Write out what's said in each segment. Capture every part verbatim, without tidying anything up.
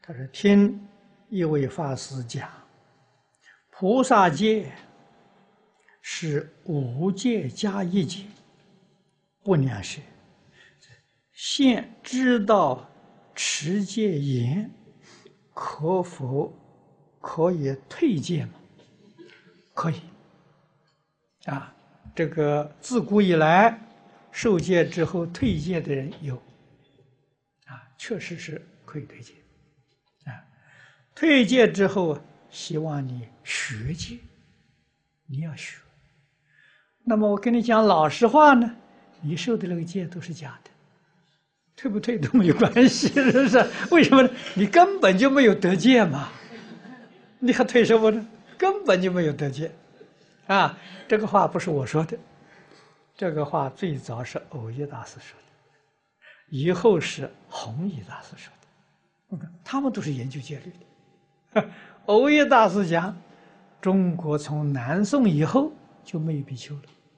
他说听一位法师讲，菩萨戒是五戒加一戒，不两舍。现知道持戒严，可否可以退戒吗？可以。啊，这个自古以来受戒之后退戒的人有，啊，确实是可以退戒。啊，退戒之后啊，希望你学戒，你要学。那么我跟你讲老实话呢，你受的那个戒都是假的，退不退都没有关系，是不是？为什么呢？你根本就没有得戒嘛，你还退什么呢？根本就没有得戒。啊，这个话不是我说的，这个话最早是耦益大师说的，以后是弘一大师说的，他们都是研究戒律的。耦益大师讲，中国从南宋以后就没有比丘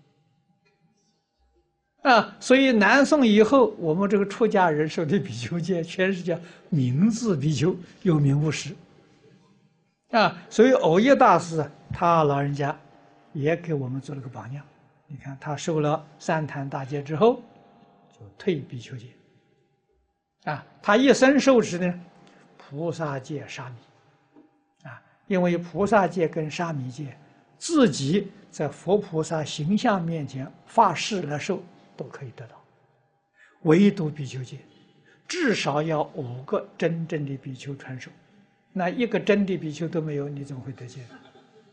了，啊，所以南宋以后，我们这个出家人受的比丘戒，全是叫名字比丘，有名无实。啊，所以耦益大师他老人家也给我们做了个榜样。你看，他受了三坛大戒之后，就退比丘戒。啊，他一生受持呢，菩萨戒、沙弥。啊，因为菩萨戒跟沙弥戒，自己在佛菩萨形象面前发誓来受，都可以得到。唯独比丘戒，至少要五个真正的比丘传授。那一个真的比丘都没有，你怎么会得戒呢？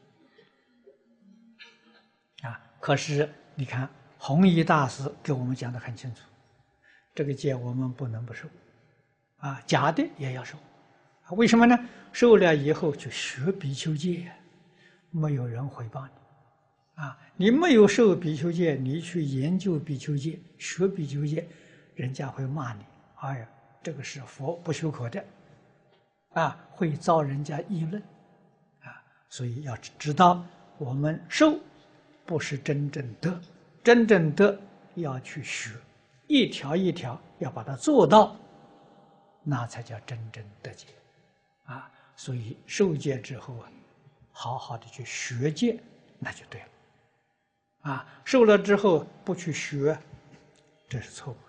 啊！可是你看，弘一大师给我们讲得很清楚，这个戒我们不能不受，啊，假的也要受，为什么呢？受了以后就学比丘戒，没有人回报你，啊，你没有受比丘戒，你去研究比丘戒、学比丘戒，人家会骂你，哎呀，这个是佛不许可的，啊，会遭人家议论，啊，所以要知道我们受。不是真正得，真正得要去学，一条一条要把它做到，那才叫真正得戒，啊！所以受戒之后啊，好好的去学戒，那就对了，啊！受了之后不去学，这是错误。